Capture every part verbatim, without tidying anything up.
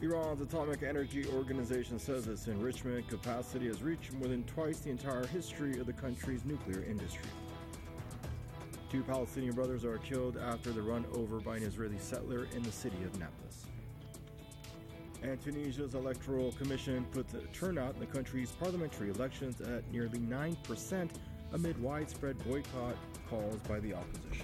Iran's Atomic Energy Organization says its enrichment capacity has reached more than twice the entire history of the country's nuclear industry. Two Palestinian brothers are killed after the run over by an Israeli settler in the city of Nablus. And Tunisia's Electoral Commission put the turnout in the country's parliamentary elections at nearly nine percent amid widespread boycott calls by the opposition.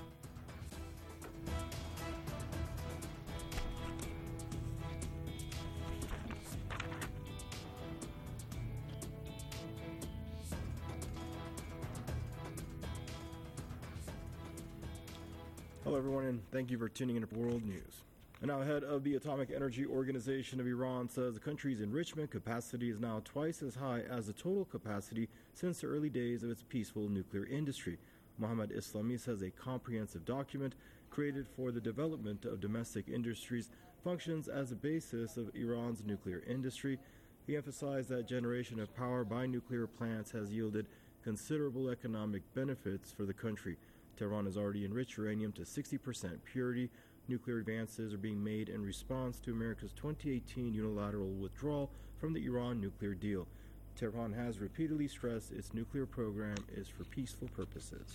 Hello everyone, and thank you for tuning in to World News. And now, head of the Atomic Energy Organization of Iran says the country's enrichment capacity is now twice as high as the total capacity since the early days of its peaceful nuclear industry. Mohammad Islami says a comprehensive document created for the development of domestic industries functions as a basis of Iran's nuclear industry. He emphasized that generation of power by nuclear plants has yielded considerable economic benefits for the country. Tehran has already enriched uranium to sixty percent purity. Nuclear advances are being made in response to America's twenty eighteen unilateral withdrawal from the Iran nuclear deal. Tehran has repeatedly stressed its nuclear program is for peaceful purposes.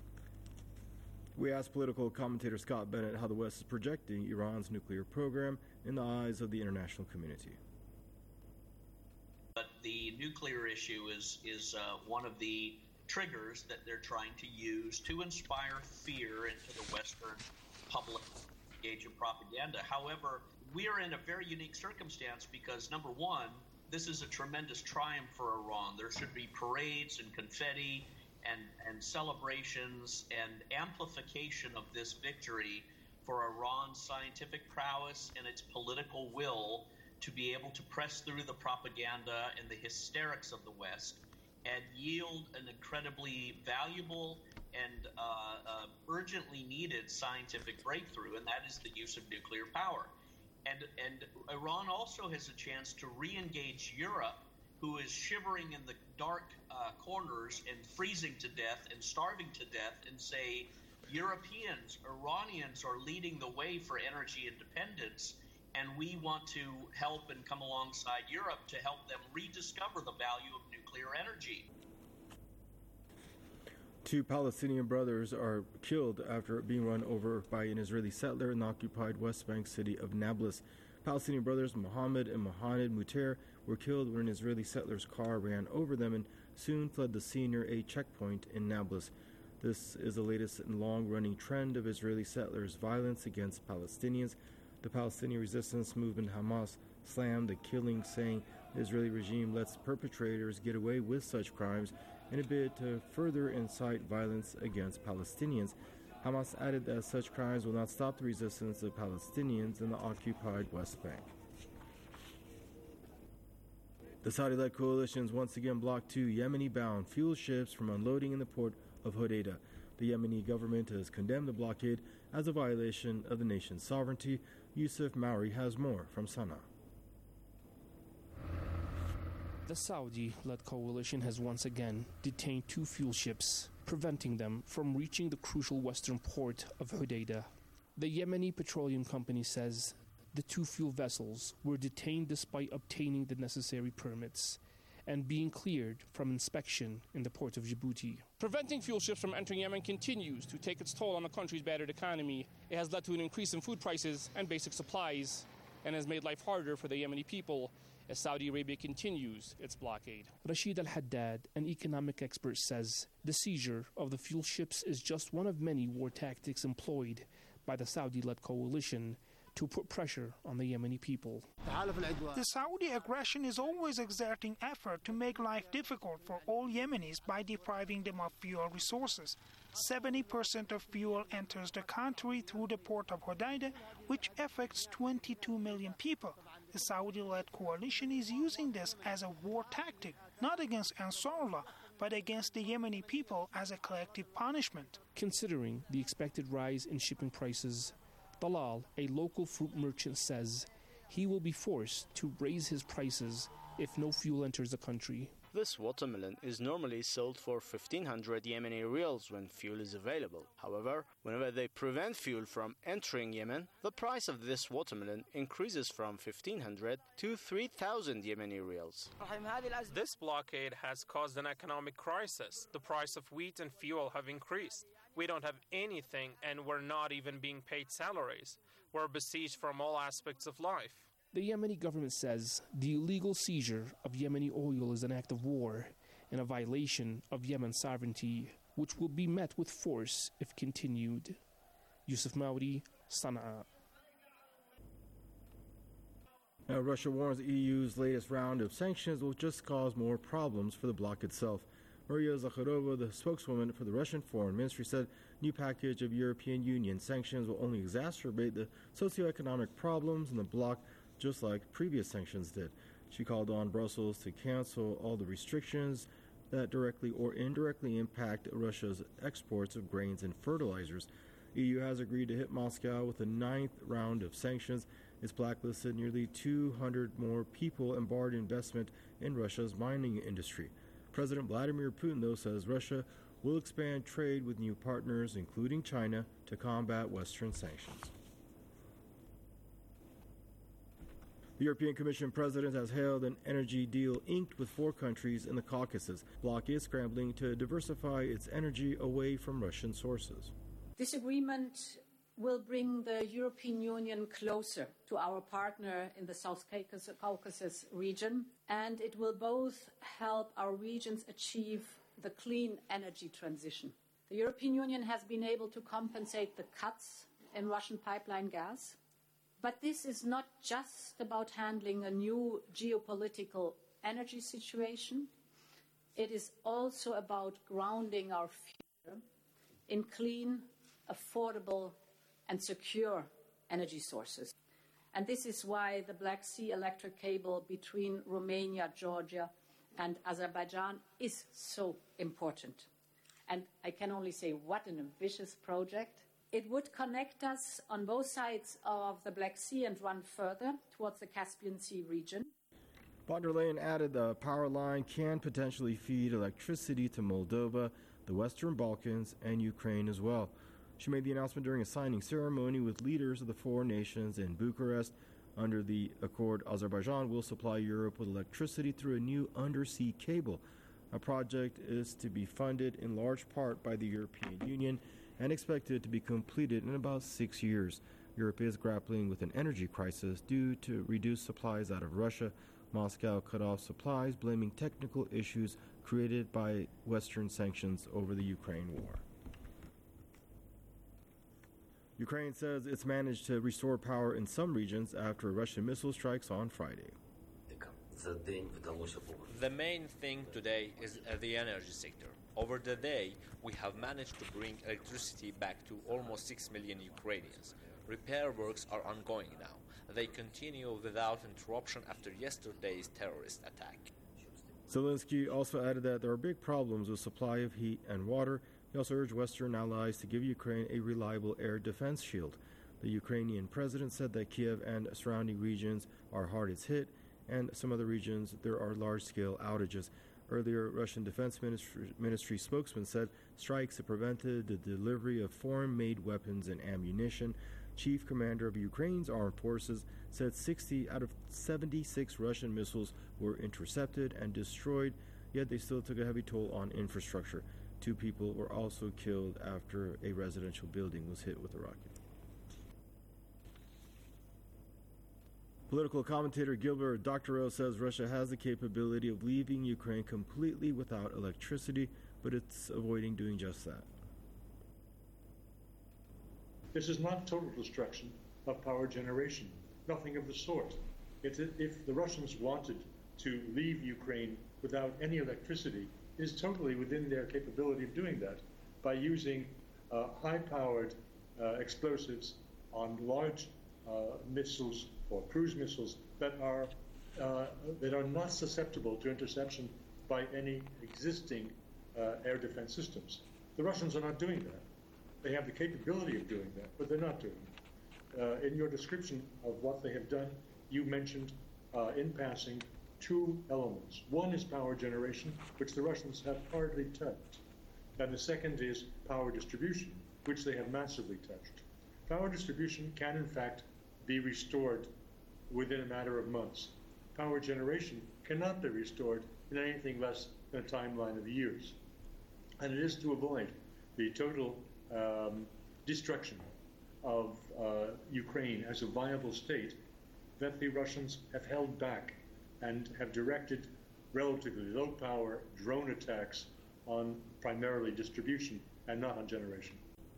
We asked political commentator Scott Bennett how the West is projecting Iran's nuclear program in the eyes of the international community. But the nuclear issue is, is uh, one of the triggers that they're trying to use to inspire fear into the Western public age of propaganda. However, we are in a very unique circumstance because, number one, this is a tremendous triumph for Iran. There should be parades and confetti and, and celebrations and amplification of this victory for Iran's scientific prowess and its political will to be able to press through the propaganda and the hysterics of the West and yield an incredibly valuable and uh, uh, urgently needed scientific breakthrough, and that is the use of nuclear power. And, and Iran also has a chance to re-engage Europe, who is shivering in the dark uh, corners and freezing to death and starving to death, and say, Europeans, Iranians are leading the way for energy independence, and we want to help and come alongside Europe to help them rediscover the value of nuclear energy. Two Palestinian brothers are killed after being run over by an Israeli settler in the occupied West Bank city of Nablus. Palestinian brothers Mohammed and Mohamed Muter were killed when an Israeli settler's car ran over them and soon fled the scene near a checkpoint in Nablus. This is the latest and long-running trend of Israeli settlers' violence against Palestinians. The Palestinian resistance movement Hamas slammed the killing, saying the Israeli regime lets perpetrators get away with such crimes in a bid to further incite violence against Palestinians. Hamas added that such crimes will not stop the resistance of Palestinians in the occupied West Bank. The Saudi-led coalitions once again blocked two Yemeni-bound fuel ships from unloading in the port of Hodeidah. The Yemeni government has condemned the blockade as a violation of the nation's sovereignty. Yusuf Mauri has more from Sana'a. The Saudi-led coalition has once again detained two fuel ships, preventing them from reaching the crucial western port of Hodeidah. The Yemeni Petroleum Company says the two fuel vessels were detained despite obtaining the necessary permits and being cleared from inspection in the port of Djibouti. Preventing fuel ships from entering Yemen continues to take its toll on the country's battered economy. It has led to an increase in food prices and basic supplies and has made life harder for the Yemeni people as Saudi Arabia continues its blockade. Rashid Al-Haddad, an economic expert, says the seizure of the fuel ships is just one of many war tactics employed by the Saudi-led coalition to put pressure on the Yemeni people. The Saudi aggression is always exerting effort to make life difficult for all Yemenis by depriving them of fuel resources. seventy percent of fuel enters the country through the port of Hodeidah, which affects twenty-two million people. The Saudi-led coalition is using this as a war tactic, not against Ansarullah, but against the Yemeni people as a collective punishment. Considering the expected rise in shipping prices, Dalal, a local fruit merchant, says he will be forced to raise his prices if no fuel enters the country. This watermelon is normally sold for fifteen hundred Yemeni riyals when fuel is available. However, whenever they prevent fuel from entering Yemen, the price of this watermelon increases from fifteen hundred to three thousand Yemeni riyals. This blockade has caused an economic crisis. The price of wheat and fuel have increased. We don't have anything, and we're not even being paid salaries. We're besieged from all aspects of life. The Yemeni government says the illegal seizure of Yemeni oil is an act of war and a violation of Yemen's sovereignty, which will be met with force if continued. Yusuf Maudi, Sana'a. Now, Russia warns the E U's latest round of sanctions will just cause more problems for the bloc itself. Maria Zakharova, the spokeswoman for the Russian Foreign Ministry, said new package of European Union sanctions will only exacerbate the socioeconomic problems in the bloc, just like previous sanctions did. She called on Brussels to cancel all the restrictions that directly or indirectly impact Russia's exports of grains and fertilizers. E U has agreed to hit Moscow with a ninth round of sanctions. It's blacklisted nearly two hundred more people and barred investment in Russia's mining industry. President Vladimir Putin, though, says Russia will expand trade with new partners, including China, to combat Western sanctions. The European Commission President has hailed an energy deal inked with four countries in the Caucasus. The bloc is scrambling to diversify its energy away from Russian sources. This agreement will bring the European Union closer to our partner in the South Caucasus region, and it will both help our regions achieve the clean energy transition. The European Union has been able to compensate the cuts in Russian pipeline gas. But this is not just about handling a new geopolitical energy situation. It is also about grounding our future in clean, affordable, and secure energy sources. And this is why the Black Sea electric cable between Romania, Georgia, and Azerbaijan is so important. And I can only say, what an ambitious project. It would connect us on both sides of the Black Sea and run further towards the Caspian Sea region. Von der Leyen added the power line can potentially feed electricity to Moldova, the Western Balkans, and Ukraine as well. She made the announcement during a signing ceremony with leaders of the four nations in Bucharest. Under the accord, Azerbaijan will supply Europe with electricity through a new undersea cable. A project is to be funded in large part by the European Union and expected to be completed in about six years. Europe is grappling with an energy crisis due to reduced supplies out of Russia. Moscow cut off supplies, blaming technical issues created by Western sanctions over the Ukraine war. Ukraine says it's managed to restore power in some regions after Russian missile strikes on Friday. The main thing today is the energy sector. Over the day, we have managed to bring electricity back to almost six million Ukrainians. Repair works are ongoing now. They continue without interruption after yesterday's terrorist attack. Zelensky also added that there are big problems with supply of heat and water. He also urged Western allies to give Ukraine a reliable air defense shield. The Ukrainian president said that Kiev and surrounding regions are hardest hit, and some other regions there are large-scale outages. Earlier, Russian Defense Ministry, Ministry spokesman said strikes have prevented the delivery of foreign-made weapons and ammunition. Chief Commander of Ukraine's armed forces said sixty out of seventy-six Russian missiles were intercepted and destroyed, yet they still took a heavy toll on infrastructure. Two people were also killed after a residential building was hit with a rocket. Political commentator Gilbert Doctorow says Russia has the capability of leaving Ukraine completely without electricity, but it's avoiding doing just that. This is not total destruction of power generation, nothing of the sort. It's if the Russians wanted to leave Ukraine without any electricity, it is totally within their capability of doing that by using uh, high-powered uh, explosives on large uh, missiles or cruise missiles that are uh, that are not susceptible to interception by any existing uh, air defense systems. The Russians are not doing that. They have the capability of doing that, but they're not doing it. Uh, in your description of what they have done, you mentioned uh, in passing two elements. One is power generation, which the Russians have hardly touched. And the second is power distribution, which they have massively touched. Power distribution can, in fact, be restored within a matter of months. Power generation cannot be restored in anything less than a timeline of years. And it is to avoid the total um, destruction of uh, Ukraine as a viable state that the Russians have held back and have directed relatively low-power drone attacks on primarily distribution and not on generation.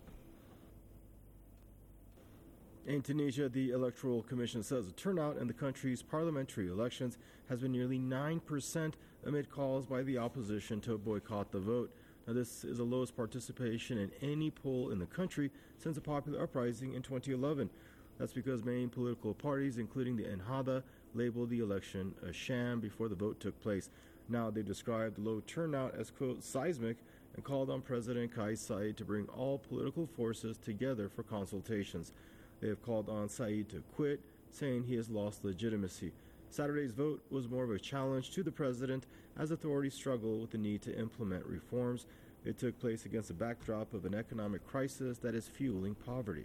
In Tunisia, the Electoral Commission says the turnout in the country's parliamentary elections has been nearly nine percent amid calls by the opposition to boycott the vote. Now, this is the lowest participation in any poll in the country since a popular uprising in twenty eleven. That's because main political parties, including the Ennahda, labeled the election a sham before the vote took place. Now, they've described the low turnout as, quote, seismic, and called on President Kais Saied to bring all political forces together for consultations. They have called on Saied to quit, saying he has lost legitimacy. Saturday's vote was more of a challenge to the president as authorities struggle with the need to implement reforms. It took place against the backdrop of an economic crisis that is fueling poverty.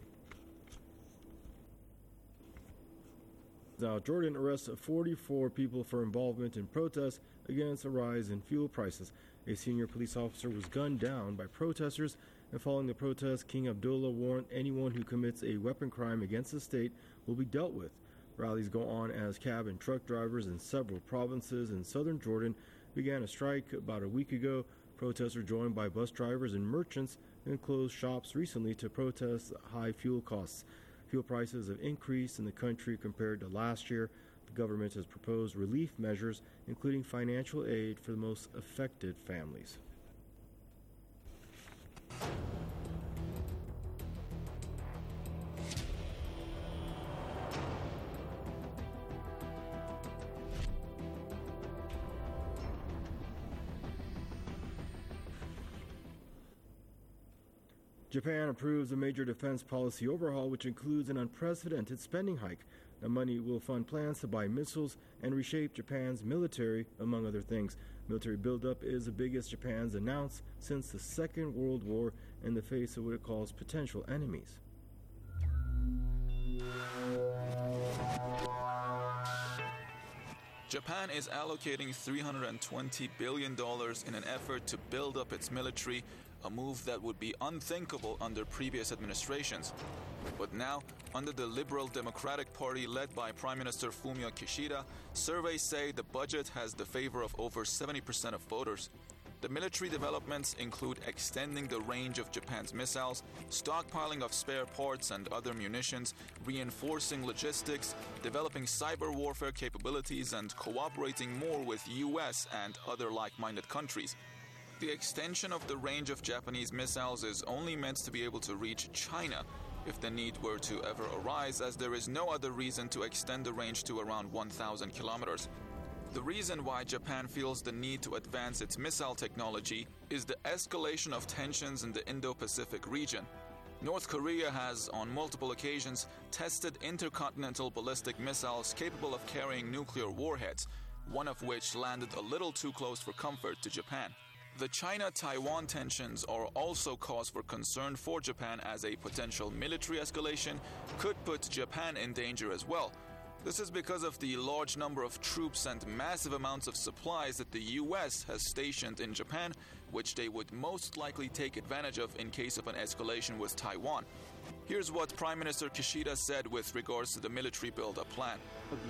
Now, Jordan arrests forty-four people for involvement in protests against a rise in fuel prices. A senior police officer was gunned down by protesters, and following the protest, King Abdullah warned anyone who commits a weapon crime against the state will be dealt with. Rallies go on as cab and truck drivers in several provinces in southern Jordan began a strike about a week ago. Protests were joined by bus drivers and merchants and closed shops recently to protest high fuel costs. Fuel prices have increased in the country compared to last year. The government has proposed relief measures, including financial aid for the most affected families. Japan approves a major defense policy overhaul, which includes an unprecedented spending hike. The money will fund plans to buy missiles and reshape Japan's military, among other things. Military buildup is the biggest Japan's announced since the Second World War in the face of what it calls potential enemies. Japan is allocating three hundred twenty billion dollars in an effort to build up its military, a move that would be unthinkable under previous administrations. But now, under the Liberal Democratic Party led by Prime Minister Fumio Kishida, surveys say the budget has the favor of over seventy percent of voters. The military developments include extending the range of Japan's missiles, stockpiling of spare parts and other munitions, reinforcing logistics, developing cyber warfare capabilities, and cooperating more with U S and other like-minded countries. The extension of the range of Japanese missiles is only meant to be able to reach China if the need were to ever arise, as there is no other reason to extend the range to around one thousand kilometers. The reason why Japan feels the need to advance its missile technology is the escalation of tensions in the Indo-Pacific region. North Korea has, on multiple occasions, tested intercontinental ballistic missiles capable of carrying nuclear warheads, one of which landed a little too close for comfort to Japan. The China-Taiwan tensions are also cause for concern for Japan, as a potential military escalation could put Japan in danger as well. This is because of the large number of troops and massive amounts of supplies that the U S has stationed in Japan, which they would most likely take advantage of in case of an escalation with Taiwan. Here's what Prime Minister Kishida said with regards to the military build-up plan.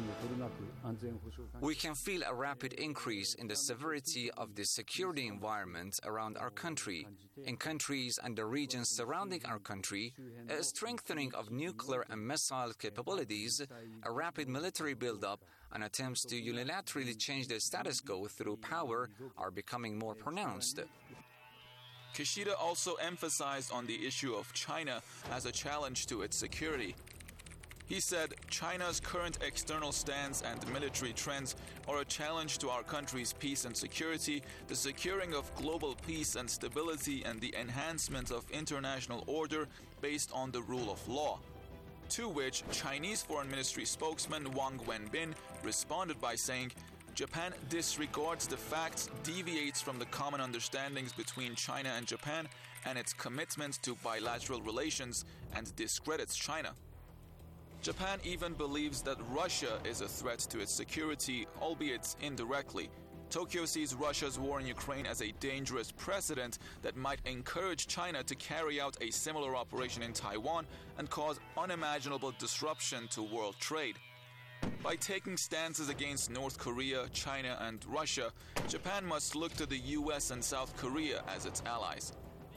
We can feel a rapid increase in the severity of the security environment around our country, in countries and the regions surrounding our country, a strengthening of nuclear and missile capabilities, a rapid military build-up, and attempts to unilaterally change the status quo through power are becoming more pronounced. Kishida also emphasized on the issue of China as a challenge to its security. He said China's current external stance and military trends are a challenge to our country's peace and security, the securing of global peace and stability, and the enhancement of international order based on the rule of law. To which Chinese Foreign Ministry spokesman Wang Wenbin responded by saying, Japan disregards the facts, deviates from the common understandings between China and Japan and its commitment to bilateral relations, and discredits China. Japan even believes that Russia is a threat to its security, albeit indirectly. Tokyo sees Russia's war in Ukraine as a dangerous precedent that might encourage China to carry out a similar operation in Taiwan and cause unimaginable disruption to world trade. By taking stances against North Korea, China, and Russia, Japan must look to the U S and South Korea as its allies.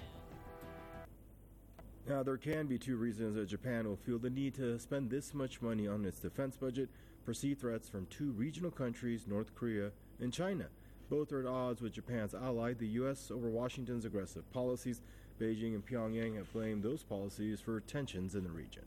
Now, there can be two reasons that Japan will feel the need to spend this much money on its defense budget: perceived threats from two regional countries, North Korea and China. Both are at odds with Japan's ally, the U S, over Washington's aggressive policies. Beijing and Pyongyang have blamed those policies for tensions in the region.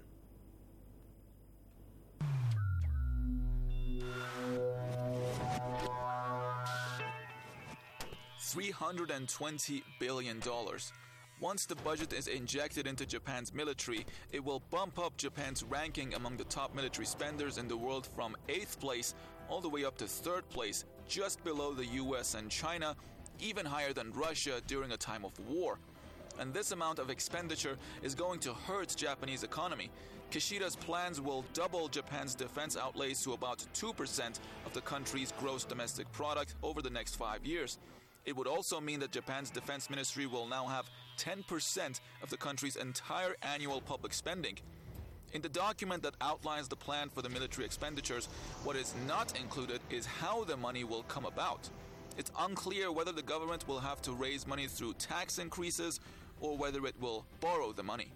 three hundred twenty billion dollars. Once the budget is injected into Japan's military, it will bump up Japan's ranking among the top military spenders in the world from eighth place all the way up to third place, just below the U S and China, even higher than Russia during a time of war. And this amount of expenditure is going to hurt Japanese economy. Kishida's plans will double Japan's defense outlays to about two percent of the country's gross domestic product over the next five years. It would also mean that Japan's defense ministry will now have ten percent of the country's entire annual public spending. In the document that outlines the plan for the military expenditures, what is not included is how the money will come about. It's unclear whether the government will have to raise money through tax increases or whether it will borrow the money.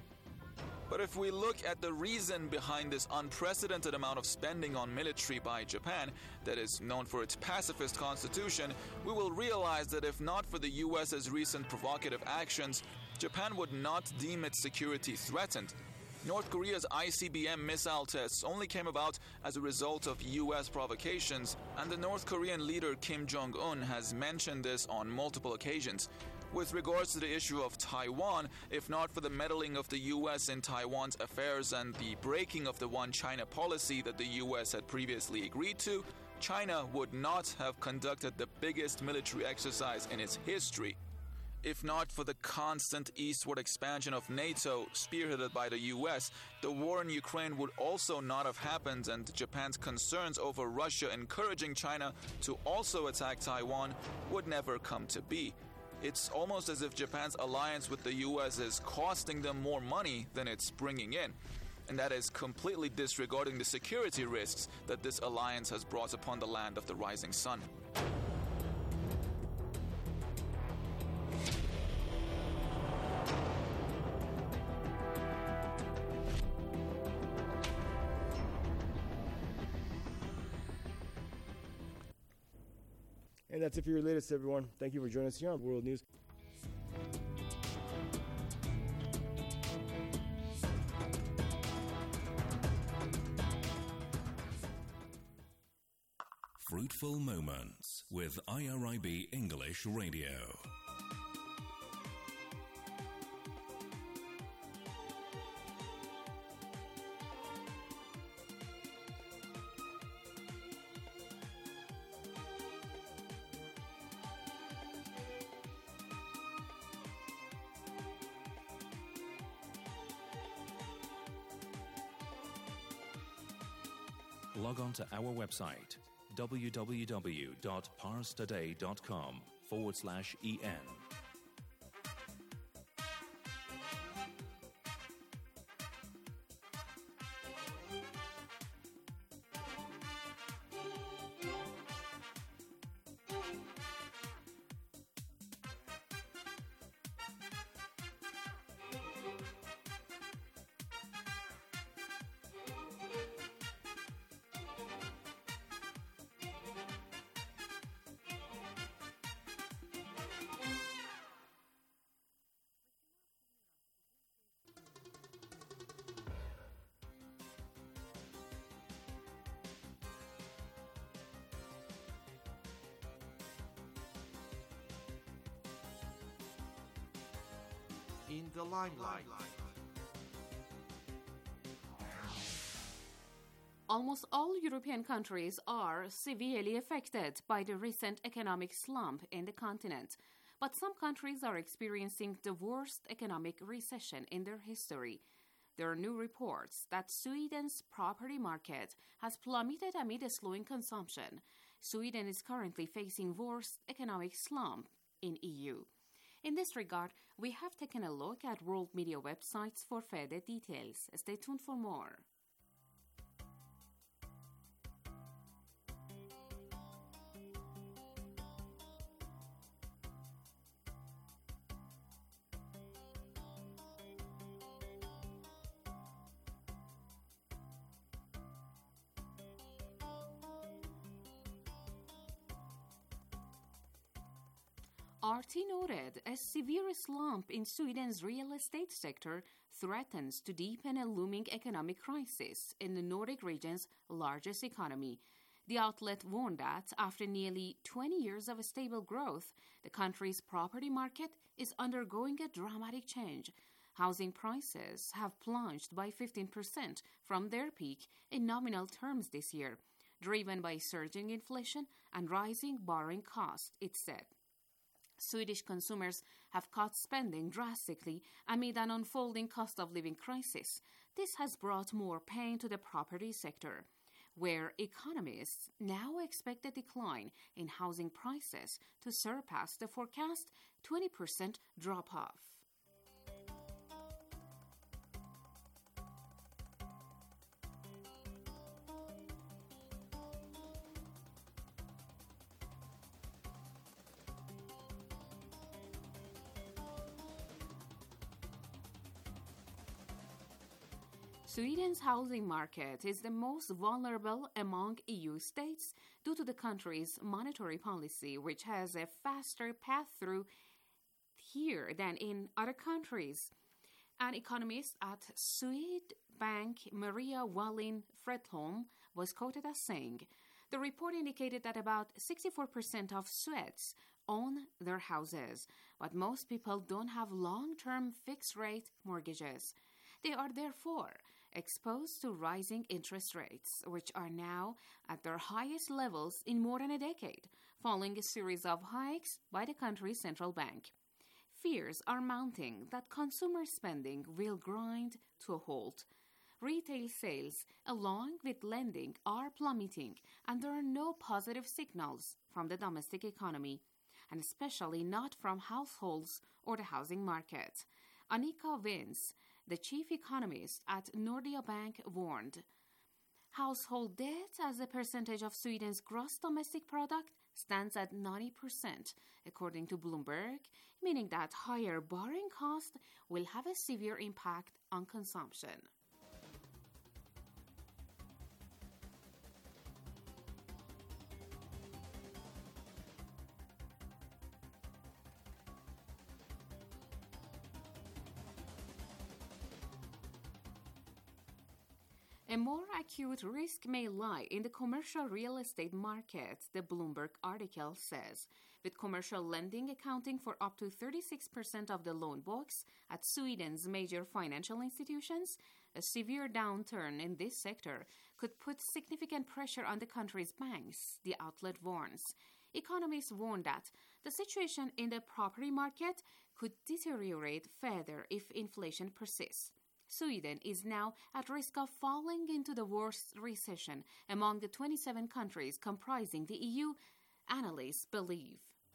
But if we look at the reason behind this unprecedented amount of spending on military by Japan, that is known for its pacifist constitution, we will realize that if not for the U S's recent provocative actions, Japan would not deem its security threatened. North Korea's I C B M missile tests only came about as a result of U S provocations, and the North Korean leader Kim Jong-un has mentioned this on multiple occasions. With regards to the issue of Taiwan, if not for the meddling of the U S in Taiwan's affairs and the breaking of the One China policy that the U S had previously agreed to, China would not have conducted the biggest military exercise in its history. If not for the constant eastward expansion of NATO, spearheaded by the U S, the war in Ukraine would also not have happened, and Japan's concerns over Russia encouraging China to also attack Taiwan would never come to be. It's almost as if Japan's alliance with the U S is costing them more money than it's bringing in. And that is completely disregarding the security risks that this alliance has brought upon the land of the rising sun. And that's it for your latest, everyone. Thank you for joining us here on World News. Fruitful Moments with I R I B English Radio. Log on to our website, www.parstoday.com forward slash EN. In the limelight. Almost all European countries are severely affected by the recent economic slump in the continent, but some countries are experiencing the worst economic recession in their history. There are new reports that Sweden's property market has plummeted amid a slowing consumption. Sweden is currently facing worst economic slump in E U. In this regard, we have taken a look at world media websites for further details. Stay tuned for more. R T noted a severe slump in Sweden's real estate sector threatens to deepen a looming economic crisis in the Nordic region's largest economy. The outlet warned that after nearly twenty years of stable growth, the country's property market is undergoing a dramatic change. Housing prices have plunged by fifteen percent from their peak in nominal terms this year, driven by surging inflation and rising borrowing costs, it said. Swedish consumers have cut spending drastically amid an unfolding cost of living crisis. This has brought more pain to the property sector, where economists now expect a decline in housing prices to surpass the forecast twenty percent drop-off. Sweden's housing market is the most vulnerable among E U states due to the country's monetary policy, which has a faster path through here than in other countries. An economist at Swedbank, Maria Wallin Fredholm, was quoted as saying, "The report indicated that about sixty-four percent of Swedes own their houses, but most people don't have long-term fixed-rate mortgages. They are therefore exposed to rising interest rates, which are now at their highest levels in more than a decade, following a series of hikes by the country's central bank. Fears are mounting that consumer spending will grind to a halt. Retail sales, along with lending, are plummeting, and there are no positive signals from the domestic economy, and especially not from households or the housing market." Annika Vince, the chief economist at Nordea Bank, warned, "Household debt as a percentage of Sweden's gross domestic product stands at ninety percent, according to Bloomberg, meaning that higher borrowing costs will have a severe impact on consumption." A more acute risk may lie in the commercial real estate market, the Bloomberg article says, with commercial lending accounting for up to thirty-six percent of the loan books at Sweden's major financial institutions. A severe downturn in this sector could put significant pressure on the country's banks, the outlet warns. Economists warn that the situation in the property market could deteriorate further if inflation persists. Sweden is now at risk of falling into the worst recession among the twenty-seven countries comprising the E U, analysts believe.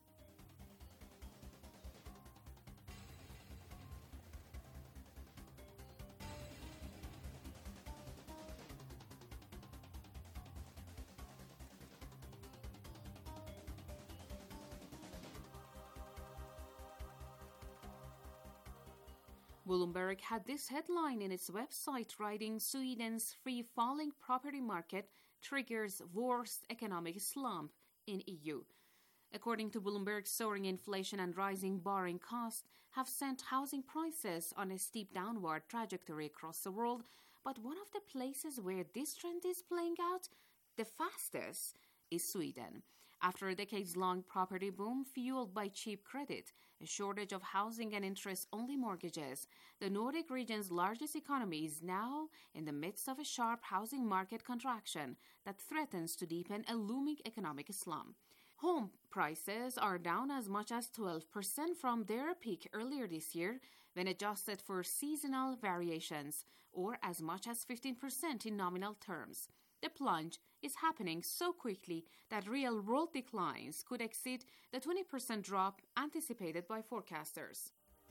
Bloomberg had this headline in its website, writing, "Sweden's free-falling property market triggers worst economic slump in E U." According to Bloomberg, soaring inflation and rising borrowing costs have sent housing prices on a steep downward trajectory across the world, but one of the places where this trend is playing out the fastest is Sweden. After a decades-long property boom fueled by cheap credit, a shortage of housing and interest-only mortgages, the Nordic region's largest economy is now in the midst of a sharp housing market contraction that threatens to deepen a looming economic slump. Home prices are down as much as twelve percent from their peak earlier this year when adjusted for seasonal variations, or as much as fifteen percent in nominal terms. The plunge is happening so quickly that real world declines could exceed the twenty percent drop anticipated by forecasters.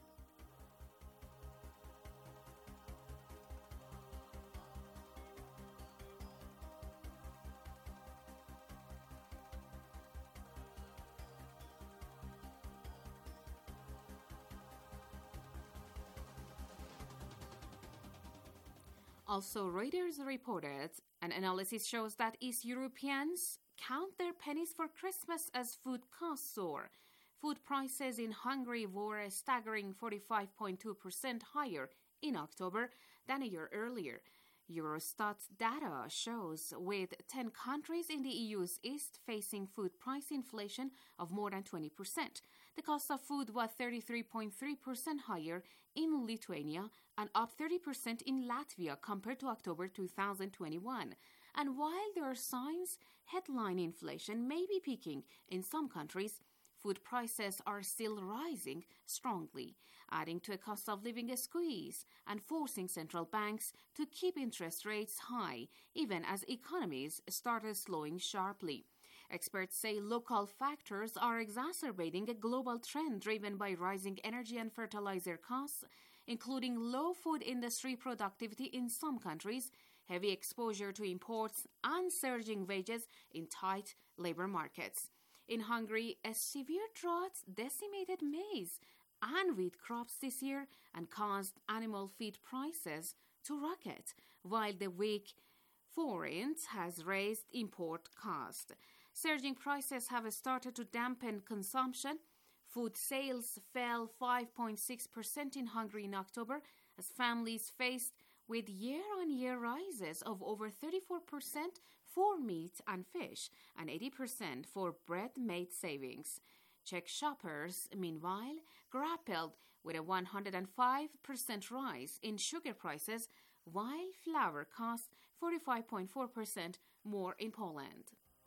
Also, Reuters reported an analysis shows that East Europeans count their pennies for Christmas as food costs soar. Food prices in Hungary were a staggering forty-five point two percent higher in October than a year earlier. Eurostat data shows with ten countries in the E U's east facing food price inflation of more than twenty percent. The cost of food was thirty-three point three percent higher in Lithuania and up thirty percent in Latvia compared to October two thousand twenty-one. And while there are signs headline inflation may be peaking in some countries, food prices are still rising strongly, adding to a cost of living squeeze and forcing central banks to keep interest rates high, even as economies started slowing sharply. Experts say local factors are exacerbating a global trend driven by rising energy and fertilizer costs, including low food industry productivity in some countries, heavy exposure to imports, and surging wages in tight labor markets. In Hungary, a severe drought decimated maize and wheat crops this year and caused animal feed prices to rocket, while the weak forint has raised import costs. Surging prices have started to dampen consumption. Food sales fell five point six percent in Hungary in October as families faced with year-on-year rises of over thirty-four percent for meat and fish and eighty percent for bread-made savings. Czech shoppers, meanwhile, grappled with a one hundred five percent rise in sugar prices, while flour cost forty-five point four percent more in Poland.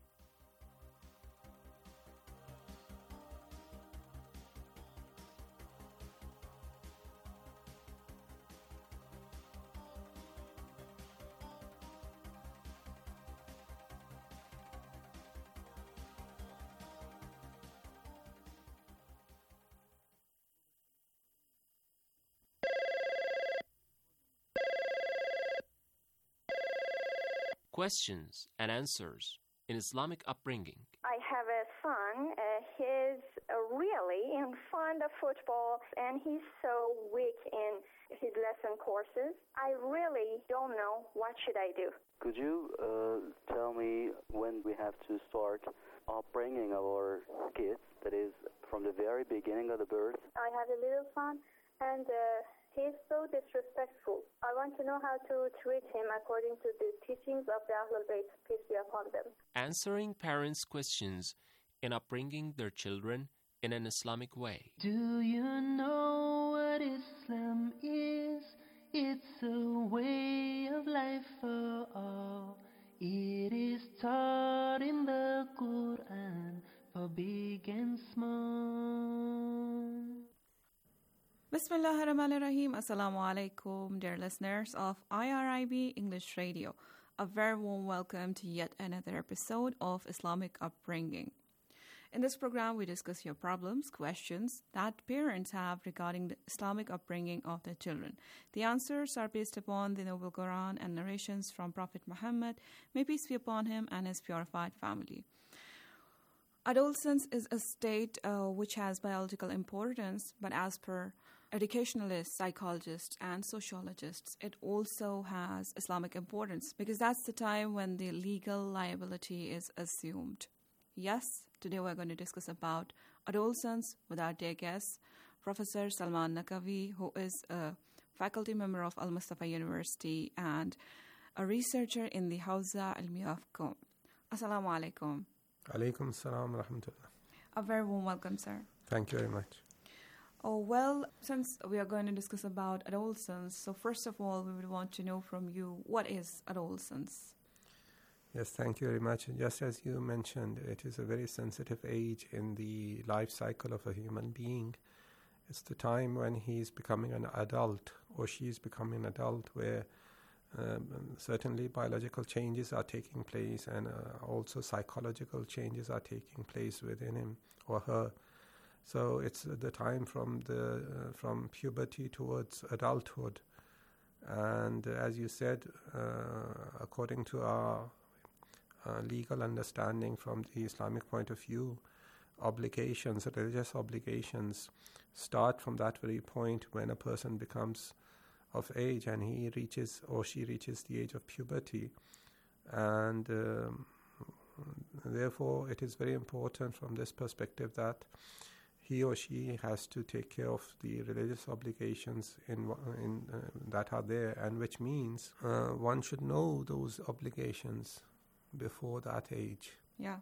Questions and answers in Islamic upbringing. I have a son. Uh, he's uh, really in fond of football, and he's so weak in his lesson courses. I really don't know what should I do. Could you uh, tell me when we have to start upbringing our kids? That is, from the very beginning of the birth. I have a little son, and uh, he's so disrespectful. I want to know how to treat him according to the teachings of the Ahlul Bayt, peace be upon them. Answering parents' questions in upbringing their children in an Islamic way. Do you know what Islam is? It's a way of life for all. It is taught in the Quran for big and small. Bismillah ar-Rahman ar-Rahim. Assalamu alaikum, dear listeners of I R I B English Radio. A very warm welcome to yet another episode of Islamic Upbringing. In this program, we discuss your problems, questions that parents have regarding the Islamic upbringing of their children. The answers are based upon the Noble Quran and narrations from Prophet Muhammad, may peace be upon him and his purified family. Adolescence is a state uh, which has biological importance, but as per educationalists, psychologists, and sociologists, it also has Islamic importance because that's the time when the legal liability is assumed. Yes, today we're going to discuss about adolescence with our dear guest, Professor Salman Naqvi, who is a faculty member of Al Mustafa University and a researcher in the Hawza Ilmiya of Qom. Assalamu alaikum. Alaikum salam wa rahmatullah. A very warm welcome, sir. Thank you very much. Oh, well, since we are going to discuss about adolescence, so first of all, we would want to know from you, what is adolescence? Yes, thank you very much. Just as you mentioned, it is a very sensitive age in the life cycle of a human being. It's the time when he's becoming an adult or she's becoming an adult, where um, certainly biological changes are taking place, and uh, also psychological changes are taking place within him or her. So it's the time from the uh, from puberty towards adulthood. And uh, as you said, uh, according to our uh, legal understanding from the Islamic point of view, obligations, religious obligations, start from that very point when a person becomes of age and he reaches or she reaches the age of puberty. And um, therefore it is very important from this perspective that he or she has to take care of the religious obligations in, in uh, that are there, and which means uh, one should know those obligations before that age. Yeah.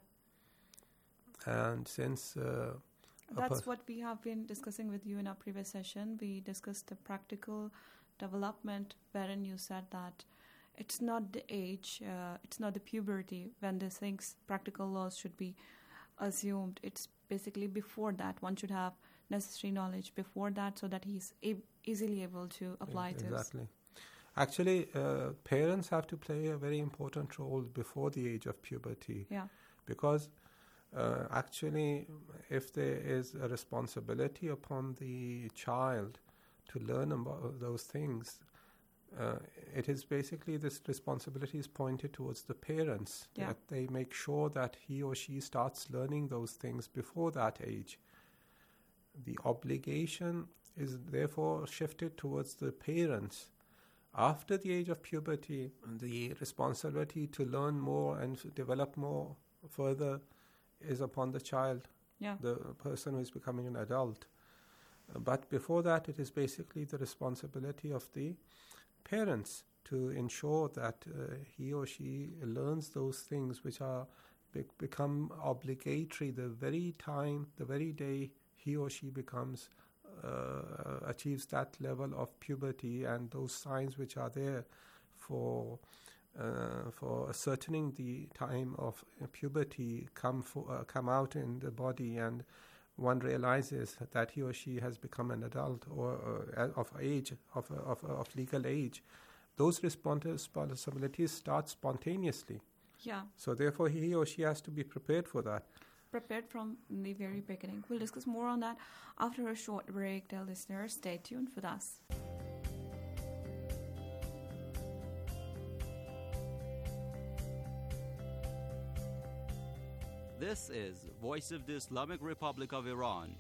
And since uh, that's per- what we have been discussing with you in our previous session, we discussed the practical development, wherein you said that it's not the age, uh, it's not the puberty when these things, practical laws should be assumed. It's basically before that. One should have necessary knowledge before that, so that he's e- easily able to apply yeah, this. Exactly. Actually, uh, parents have to play a very important role before the age of puberty. Yeah. Because uh, actually, if there is a responsibility upon the child to learn about those things, uh, it is basically this responsibility is pointed towards the parents, yeah. that they make sure that he or she starts learning those things before that age. The obligation is therefore shifted towards the parents. After the age of puberty, the responsibility to learn more and f- develop more further is upon the child, yeah. the person who is becoming an adult. Uh, but before that, it is basically the responsibility of the parents to ensure that uh, he or she learns those things which are be- become obligatory the very time, the very day he or she becomes uh, achieves that level of puberty, and those signs which are there for uh, for ascertaining the time of uh, puberty come for, uh, come out in the body, and one realizes that he or she has become an adult or uh, of age, of, of, of legal age. Those responsibilities start spontaneously. Yeah. So therefore he or she has to be prepared for that. Prepared from the very beginning. We'll discuss more on that after a short break. Dear listeners, stay tuned with us. This is Voice of the Islamic Republic of Iran.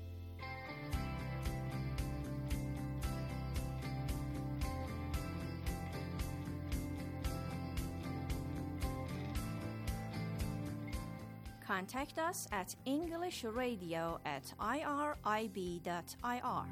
Contact us at English Radio at I R I B dot I R.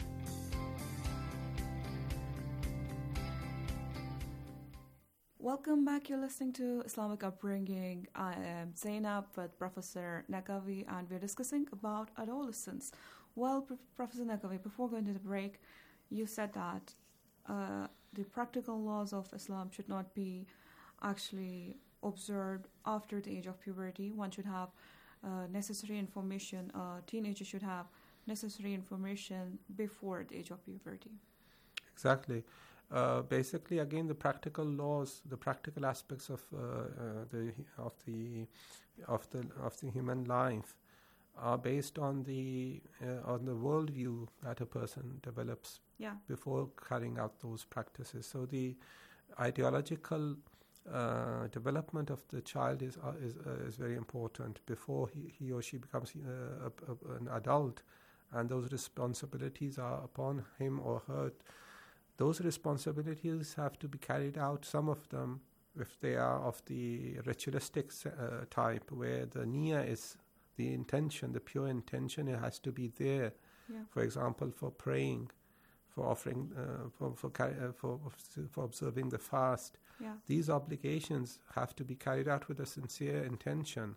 Welcome back. You're listening to Islamic Upbringing. I am Zainab with Professor Naqvi, and we're discussing about adolescence. Well, P- Professor Naqvi, before going to the break, you said that uh, the practical laws of Islam should not be actually observed after the age of puberty. One should have uh, necessary information. Uh, teenagers should have necessary information before the age of puberty. Exactly. Uh, basically, again, the practical laws, the practical aspects of uh, uh, the of the of the of the human life are based on the uh, on the worldview that a person develops yeah. before carrying out those practices. So the ideological uh, development of the child is uh, is uh, is very important before he, he or she becomes uh, a, a, an adult, and those responsibilities are upon him or her. Those responsibilities have to be carried out, some of them, if they are of the ritualistic uh, type, where the niyyah is the intention, the pure intention, it has to be there. Yeah. For example, for praying, for offering, uh, for for, uh, for for observing the fast. Yeah. These obligations have to be carried out with a sincere intention.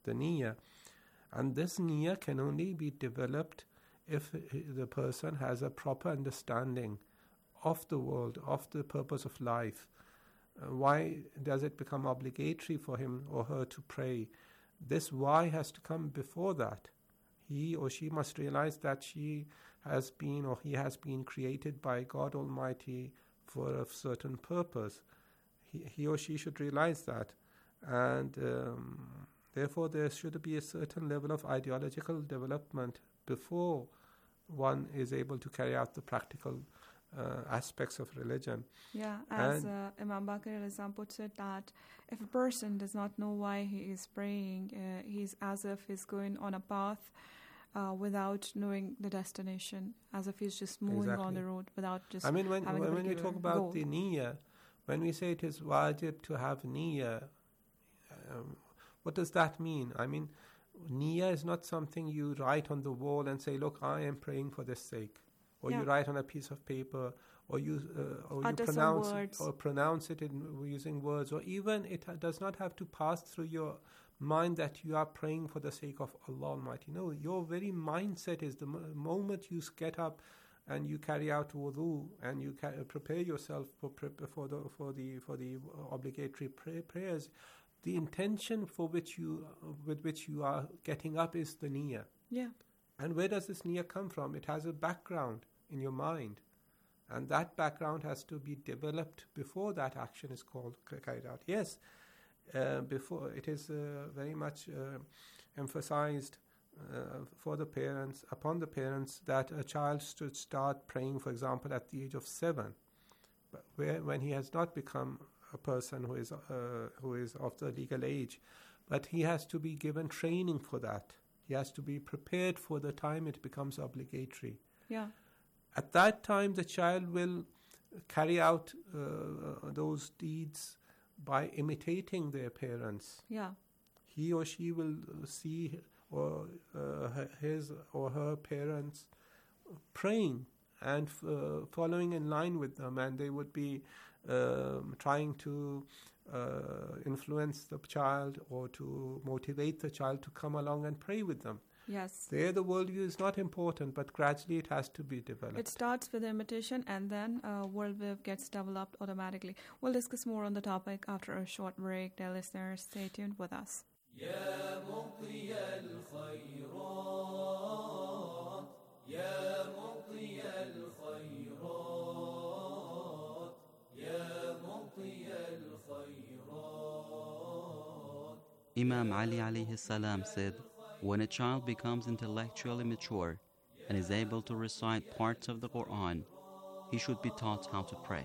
the niyyah. And this niyyah can only be developed if the person has a proper understanding of the world, of the purpose of life. Uh, why does it become obligatory for him or her to pray? This why has to come before that. He or she must realize that she has been or he has been created by God Almighty for a certain purpose. He, he or she should realize that. And um, therefore there should be a certain level of ideological development before one is able to carry out the practical uh, aspects of religion. Yeah, as uh, Imam Baqir al-Azam puts it, that if a person does not know why he is praying, uh, he's as if he's going on a path uh, without knowing the destination, as if he's just moving exactly. on the road without just I mean, when, having when, a when we talk about goal. the niyyah, when we say it is wajib to have niyyah, um, what does that mean? I mean, niyyah is not something you write on the wall and say, look, I am praying for this sake. Or yeah. you write on a piece of paper, or you uh, or you pronounce it, or pronounce it in using words, or even it ha- does not have to pass through your mind that you are praying for the sake of Allah Almighty. No, your very mindset is the m- moment you get up and you carry out wudu and you ca- prepare yourself for pre- for the for the for the obligatory pray- prayers. The intention for which you uh, with which you are getting up is the niyyah. Yeah. And where does this niyyah come from? It has a background in your mind. And that background has to be developed before that action is called carried out. Yes, uh, before it is uh, very much uh, emphasized uh, for the parents, upon the parents, that a child should start praying, for example, at the age of seven, but where, when he has not become a person who is uh, who is of the legal age, but he has to be given training for that. He has to be prepared for the time it becomes obligatory. Yeah. At that time, the child will carry out uh, those deeds by imitating their parents. Yeah. He or she will see or uh, his or her parents praying and uh, following in line with them, and they would be um, trying to uh, influence the child or to motivate the child to come along and pray with them. Yes. There the worldview is not important, but gradually it has to be developed. It starts with imitation and then uh, worldview gets developed automatically. We'll discuss more on the topic after a short break. Dear listeners, stay tuned with us. Imam Ali alayhi salam said, when a child becomes intellectually mature and is able to recite parts of the Quran, he should be taught how to pray.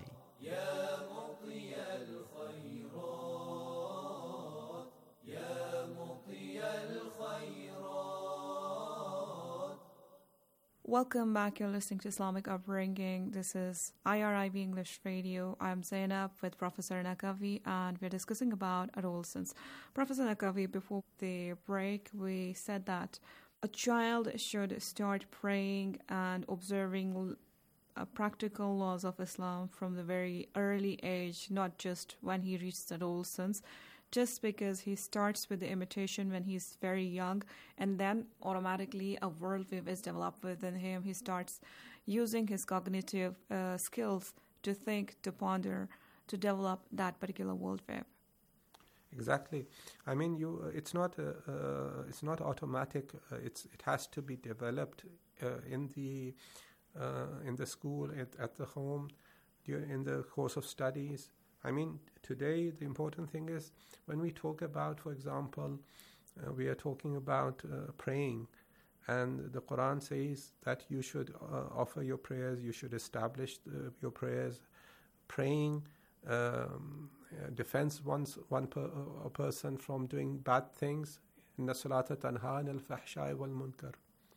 Welcome back. You're listening to Islamic Upbringing. This is I R I B English Radio. I'm Zainab with Professor Naqvi, and we're discussing about adolescence. Professor Naqvi, before the break, we said that a child should start praying and observing uh, practical laws of Islam from the very early age, not just when he reaches adolescence. Just because he starts with the imitation when he's very young, and then automatically a worldview is developed within him. He starts using his cognitive uh, skills to think, to ponder, to develop that particular worldview. Exactly. I mean, you. Uh, it's not. Uh, uh, it's not automatic. Uh, it's. It has to be developed uh, in the uh, in the school, at, at the home, in the course of studies. I mean, today the important thing is when we talk about, for example, uh, we are talking about uh, praying, and the Quran says that you should uh, offer your prayers, you should establish the, your prayers. Praying um, uh, defends one's, one per, uh, a person from doing bad things. Inna salata tanha anil fahsha'i wal munkar.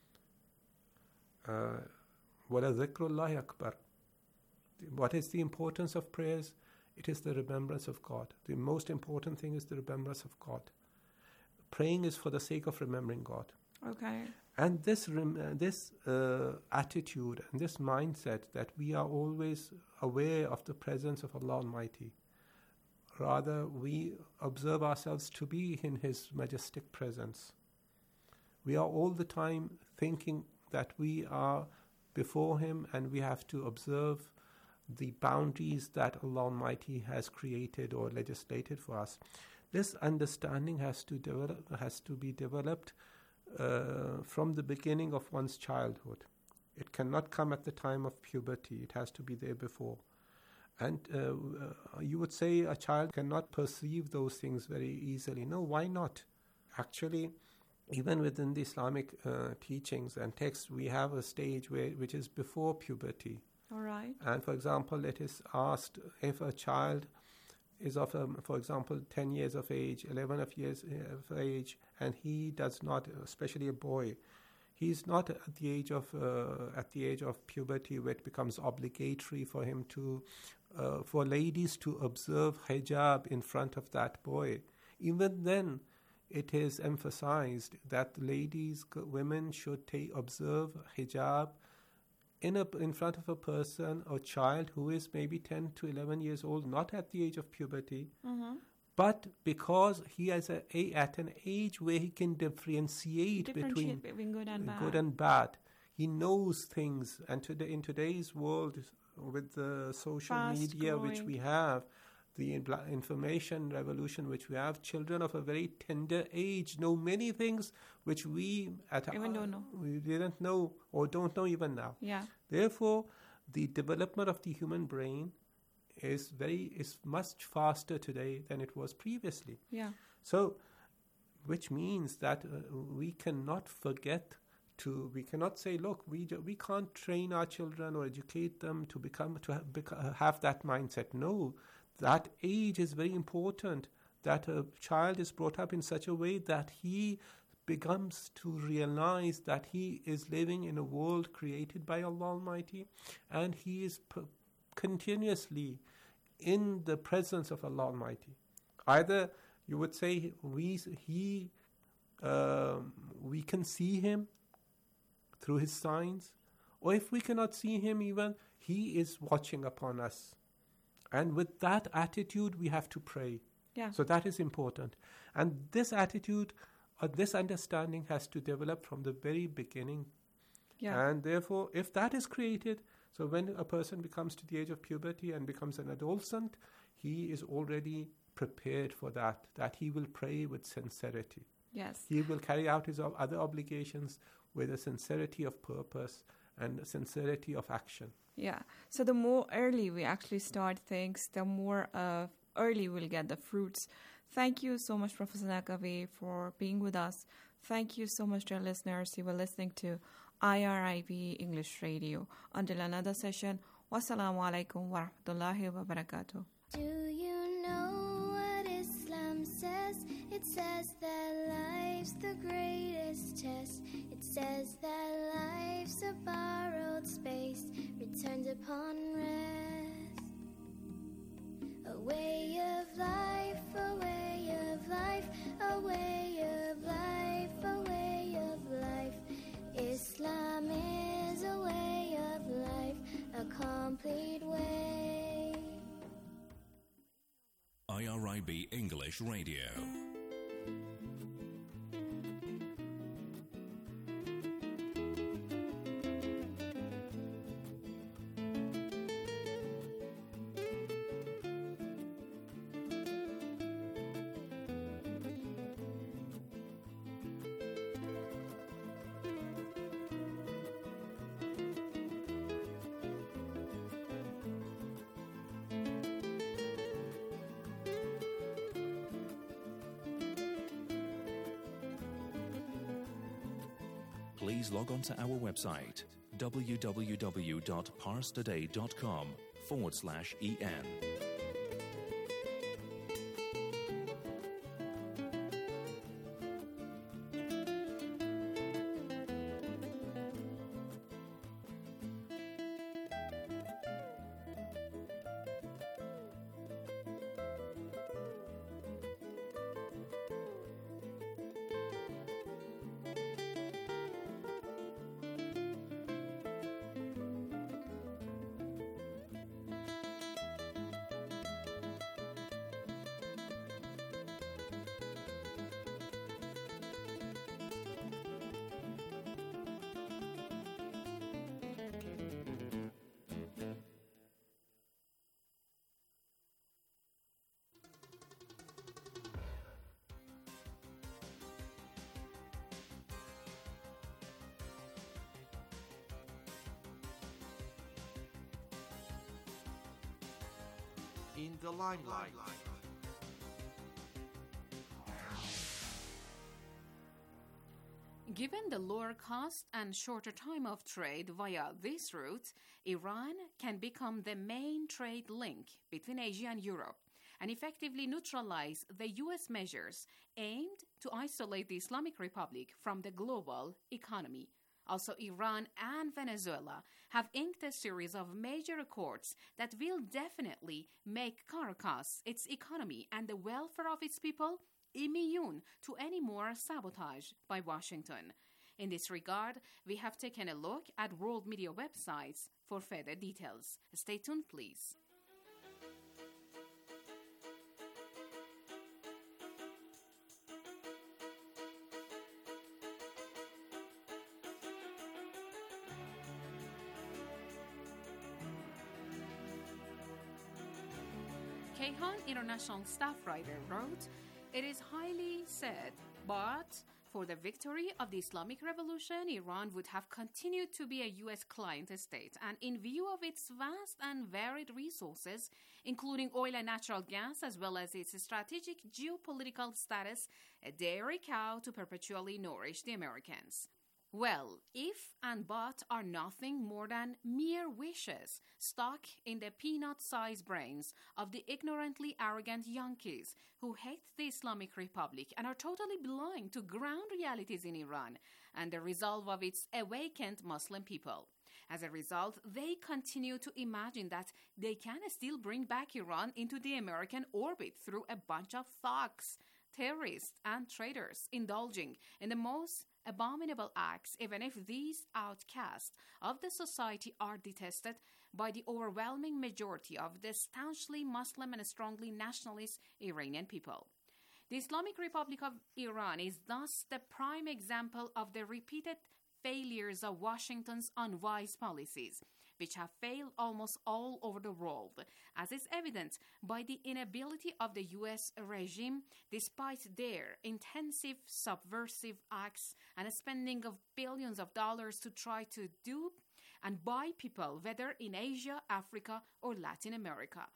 Wala dhikrullahi akbar. What is the importance of prayers? It is the remembrance of God. The most important thing is the remembrance of God. Praying is for the sake of remembering God. Okay. And this rem- uh, this uh, attitude and this mindset that we are always aware of the presence of Allah Almighty, Rather, we observe ourselves to be in His majestic presence. We are all the time thinking that we are before Him and we have to observe the boundaries that Allah Almighty has created or legislated for us. This understanding has to develop, has to be developed uh, from the beginning of one's childhood. It cannot come at the time of puberty. It has to be there before. And uh, uh, you would say a child cannot perceive those things very easily. No, why not? Actually, even within the Islamic uh, teachings and texts, we have a stage where which is before puberty. All right. And for example, it is asked if a child is of, um, for example, ten years of age, eleven of years of age, and he does not, especially a boy, he's not at the age of uh, at the age of puberty where it becomes obligatory for him to, uh, for ladies to observe hijab in front of that boy. Even then, it is emphasized that ladies, women should take, observe hijab in a, in front of a person or child who is maybe ten to eleven years old, not at the age of puberty, mm-hmm. but because he is a, a, at an age where he can differentiate, differentiate between, between good and bad. good and bad. He knows things, and today, in today's world, with the social Fast media growing. which we have, the information revolution which we have, children of a very tender age know many things which we at even don't know. we didn't know or don't know even now. Yeah. Therefore, the development of the human brain is very is much faster today than it was previously. Yeah. So, which means that uh, we cannot forget to we cannot say, look, we we can't train our children or educate them to become to have, beca- have that mindset. No. That age is very important, that a child is brought up in such a way that he becomes to realize that he is living in a world created by Allah Almighty, and he is p- continuously in the presence of Allah Almighty. Either you would say we he um, we can see him through his signs, or if we cannot see him even, he is watching upon us. And with that attitude, we have to pray. Yeah. So that is important. And this attitude, or this understanding has to develop from the very beginning. Yeah. And therefore, if that is created, so when a person becomes to the age of puberty and becomes an adolescent, he is already prepared for that, that he will pray with sincerity. Yes. He will carry out his other obligations with a sincerity of purpose and a sincerity of action. Yeah. So the more early we actually start things, the more uh, early we'll get the fruits. Thank you so much, Professor Naqvi, for being with us. Thank you so much, dear listeners. You were listening to I R I B English Radio. Until another session, wassalamu alaikum wa rahmatullahi wa barakatuh. Do you know what Islam says? It says that life's the greatest test. It says that life's a borrowed space, returned upon rest. A way of life, a way of life, a way of life, a way of life. Islam is a way of life, a complete way. I R I B English Radio. Please log on to our website, www.parstoday.com forward slash EN. the limelight. Given the lower cost and shorter time of trade via this route, Iran can become the main trade link between Asia and Europe and effectively neutralize the U S measures aimed to isolate the Islamic Republic from the global economy. Also, Iran and Venezuela have inked a series of major accords that will definitely make Caracas, its economy, and the welfare of its people immune to any more sabotage by Washington. In this regard, we have taken a look at world media websites for further details. Stay tuned, please. Kayhan International staff writer wrote, "It is highly said, but for the victory of the Islamic Revolution, Iran would have continued to be a U S client state, and in view of its vast and varied resources, including oil and natural gas, as well as its strategic geopolitical status, a dairy cow to perpetually nourish the Americans." Well, if and but are nothing more than mere wishes stuck in the peanut-sized brains of the ignorantly arrogant Yankees who hate the Islamic Republic and are totally blind to ground realities in Iran and the resolve of its awakened Muslim people. As a result, they continue to imagine that they can still bring back Iran into the American orbit through a bunch of thugs, terrorists, and traitors indulging in the most abominable acts, even if these outcasts of the society are detested by the overwhelming majority of the staunchly Muslim and strongly nationalist Iranian people. The Islamic Republic of Iran is thus the prime example of the repeated failures of Washington's unwise policies, which have failed almost all over the world, as is evident by the inability of the U S regime, despite their intensive subversive acts and spending of billions of dollars to try to dupe and buy people, whether in Asia, Africa, or Latin America.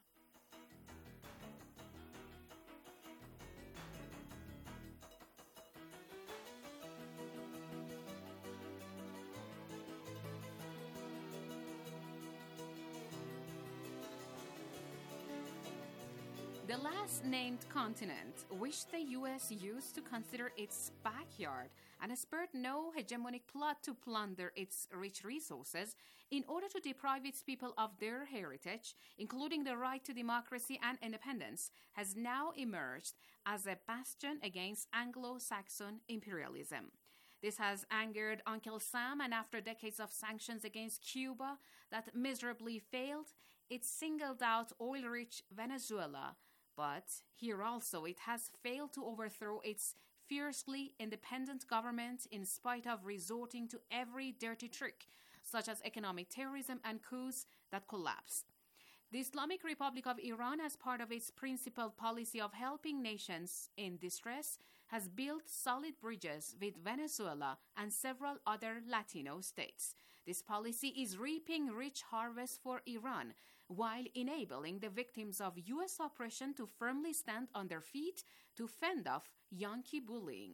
The last named continent, which the U S used to consider its backyard and spared no hegemonic plot to plunder its rich resources in order to deprive its people of their heritage, including the right to democracy and independence, has now emerged as a bastion against Anglo-Saxon imperialism. This has angered Uncle Sam, and after decades of sanctions against Cuba that miserably failed, it singled out oil-rich Venezuela. But here also it has failed to overthrow its fiercely independent government in spite of resorting to every dirty trick, such as economic terrorism and coups that collapsed. The Islamic Republic of Iran, as part of its principal policy of helping nations in distress, has built solid bridges with Venezuela and several other Latino states. This policy is reaping rich harvests for Iran, while enabling the victims of U S oppression to firmly stand on their feet to fend off Yankee bullying.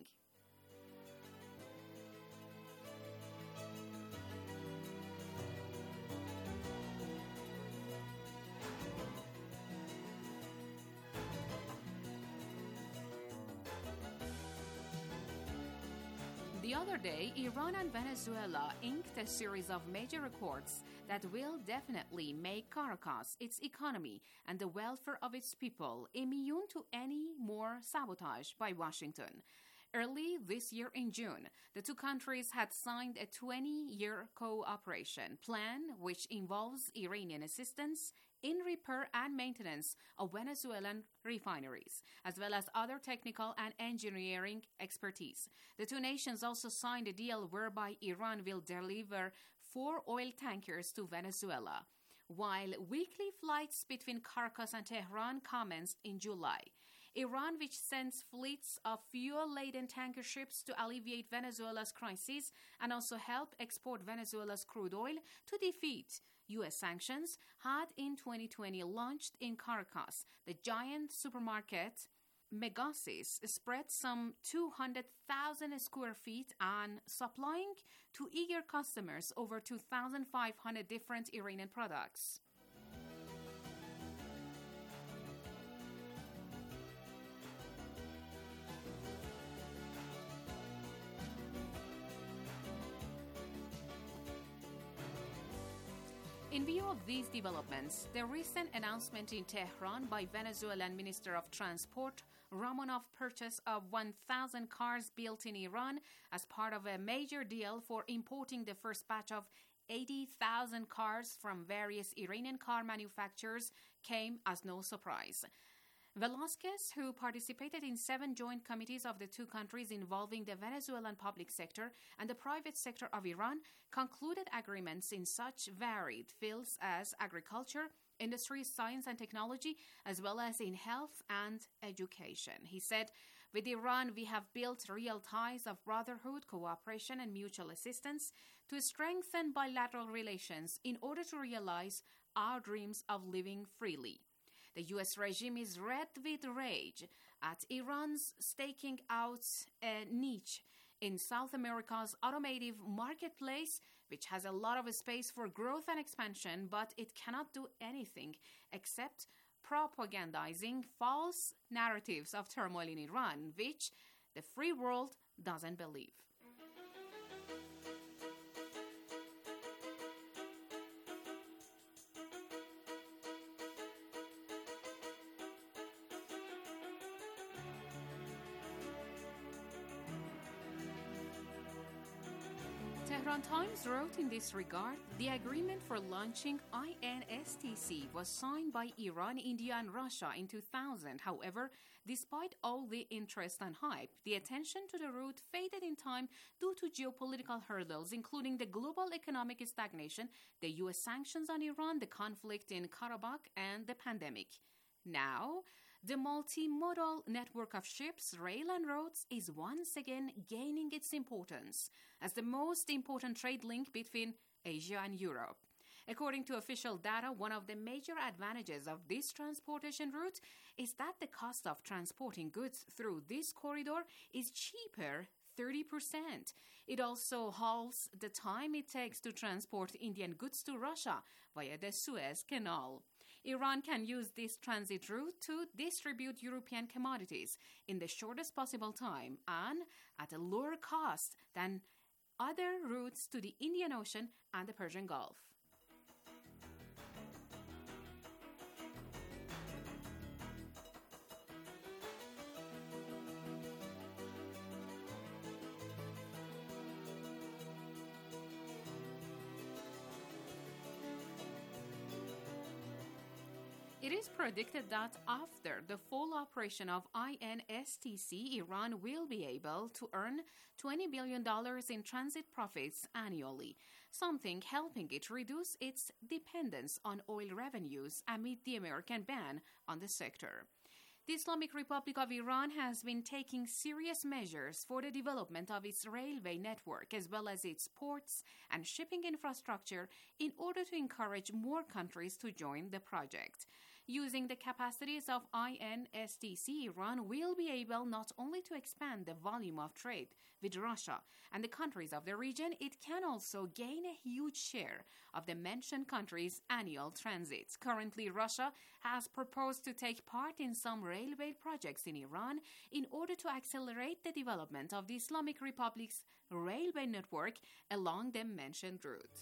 The other day, Iran and Venezuela inked a series of major accords that will definitely make Caracas, its economy, and the welfare of its people immune to any more sabotage by Washington. Early this year in June, the two countries had signed a twenty-year cooperation plan which involves Iranian assistance in repair and maintenance of Venezuelan refineries, as well as other technical and engineering expertise. The two nations also signed a deal whereby Iran will deliver four oil tankers to Venezuela, while weekly flights between Caracas and Tehran commenced in July. Iran, which sends fleets of fuel-laden tanker ships to alleviate Venezuela's crisis and also help export Venezuela's crude oil to defeat U S sanctions, had in twenty twenty launched in Caracas the giant supermarket Megasis, spread some two hundred thousand square feet and supplying to eager customers over two thousand five hundred different Iranian products. In view of these developments, the recent announcement in Tehran by Venezuelan Minister of Transport Romanov purchase of one thousand cars built in Iran as part of a major deal for importing the first batch of eighty thousand cars from various Iranian car manufacturers came as no surprise. Velasquez, who participated in seven joint committees of the two countries involving the Venezuelan public sector and the private sector of Iran, concluded agreements in such varied fields as agriculture, industry, science and technology, as well as in health and education. He said, "With Iran, we have built real ties of brotherhood, cooperation and mutual assistance to strengthen bilateral relations in order to realize our dreams of living freely." The U S regime is red with rage at Iran's staking out a niche in South America's automotive marketplace, which has a lot of space for growth and expansion, but it cannot do anything except propagandizing false narratives of turmoil in Iran, which the free world doesn't believe. Tehran Times wrote in this regard, the agreement for launching I N S T C was signed by Iran, India and Russia in two thousand. However, despite all the interest and hype, the attention to the route faded in time due to geopolitical hurdles, including the global economic stagnation, the U S sanctions on Iran, the conflict in Karabakh, and the pandemic. Now, the multimodal network of ships, rail and roads is once again gaining its importance as the most important trade link between Asia and Europe. According to official data, one of the major advantages of this transportation route is that the cost of transporting goods through this corridor is cheaper thirty percent. It also halves the time it takes to transport Indian goods to Russia via the Suez Canal. Iran can use this transit route to distribute European commodities in the shortest possible time and at a lower cost than other routes to the Indian Ocean and the Persian Gulf. It is predicted that after the full operation of I N S T C, Iran will be able to earn twenty billion dollars in transit profits annually, something helping it reduce its dependence on oil revenues amid the American ban on the sector. The Islamic Republic of Iran has been taking serious measures for the development of its railway network as well as its ports and shipping infrastructure in order to encourage more countries to join the project. Using the capacities of I N S T C, Iran will be able not only to expand the volume of trade with Russia and the countries of the region, it can also gain a huge share of the mentioned countries' annual transits. Currently, Russia has proposed to take part in some railway projects in Iran in order to accelerate the development of the Islamic Republic's railway network along the mentioned route.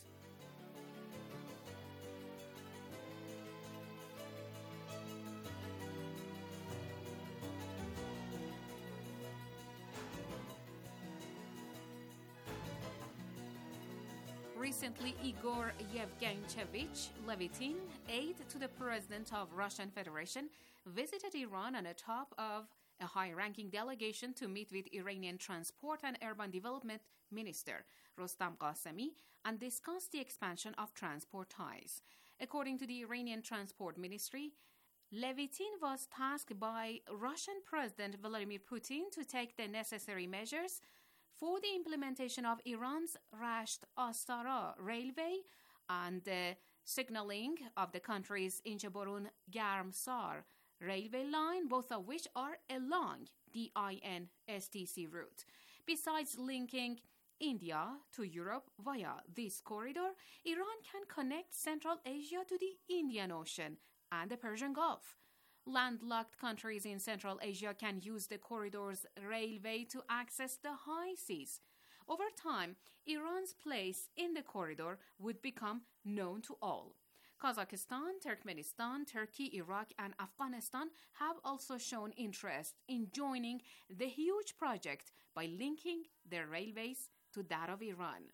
Recently, Igor Yevgenyevich Levitin, aide to the president of Russian Federation, visited Iran on the top of a high-ranking delegation to meet with Iranian Transport and Urban Development Minister Rostam Qasemi and discuss the expansion of transport ties. According to the Iranian Transport Ministry, Levitin was tasked by Russian President Vladimir Putin to take the necessary measures for the implementation of Iran's Rasht-Astara railway and the signaling of the country's Incheborun-Garmsar railway line, both of which are along the I N S T C route. Besides linking India to Europe via this corridor, Iran can connect Central Asia to the Indian Ocean and the Persian Gulf. Landlocked countries in Central Asia can use the corridor's railway to access the high seas. Over time, Iran's place in the corridor would become known to all. Kazakhstan, Turkmenistan, Turkey, Iraq, and Afghanistan have also shown interest in joining the huge project by linking their railways to that of Iran.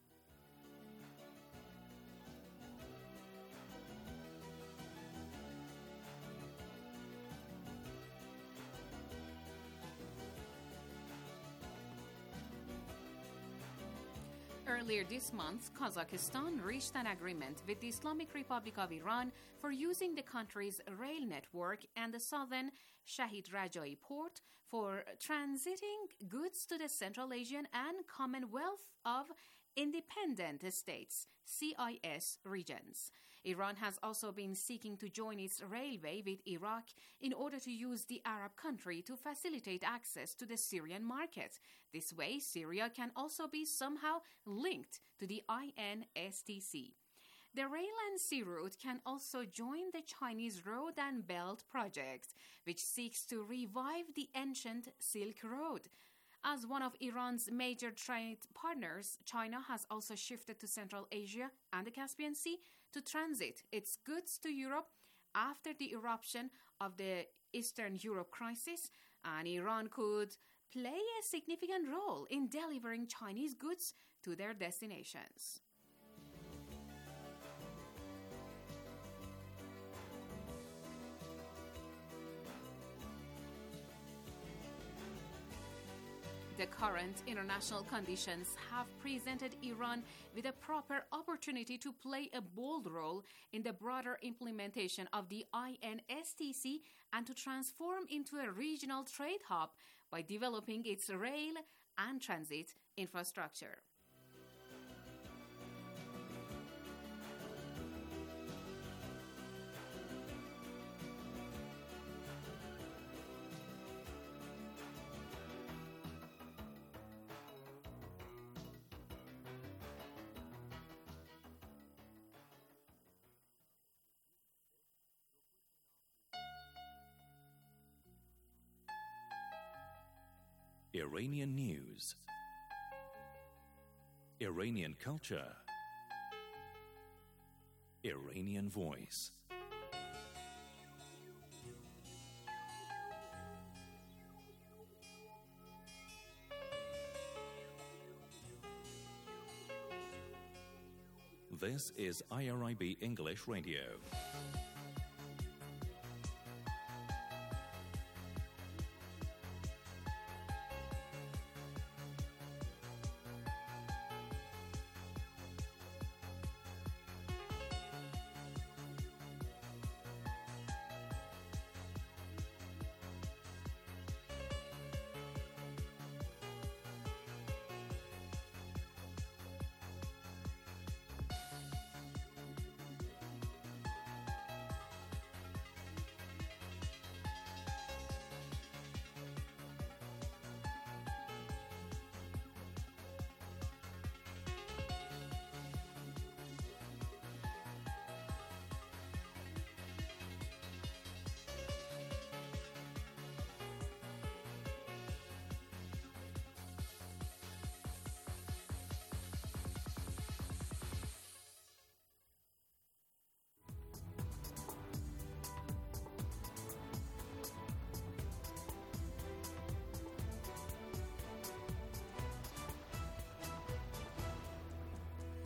Earlier this month, Kazakhstan reached an agreement with the Islamic Republic of Iran for using the country's rail network and the southern Shahid Rajai port for transiting goods to the Central Asian and Commonwealth of Independent States (C I S) regions. Iran has also been seeking to join its railway with Iraq in order to use the Arab country to facilitate access to the Syrian market. This way, Syria can also be somehow linked to the I N S T C. The rail and sea route can also join the Chinese Road and Belt project, which seeks to revive the ancient Silk Road. As one of Iran's major trade partners, China has also shifted to Central Asia and the Caspian Sea to transit its goods to Europe after the eruption of the Eastern Europe crisis, and Iran could play a significant role in delivering Chinese goods to their destinations. The current international conditions have presented Iran with a proper opportunity to play a bold role in the broader implementation of the I N S T C and to transform into a regional trade hub by developing its rail and transit infrastructure. Iranian news, Iranian culture, Iranian voice. This is I R I B English Radio.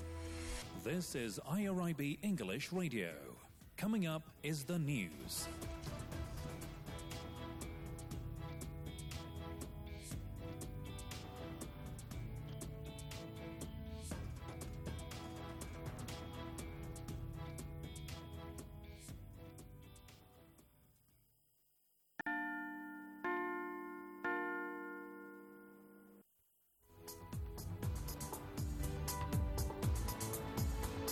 This is I R I B English Radio. Coming up is the news.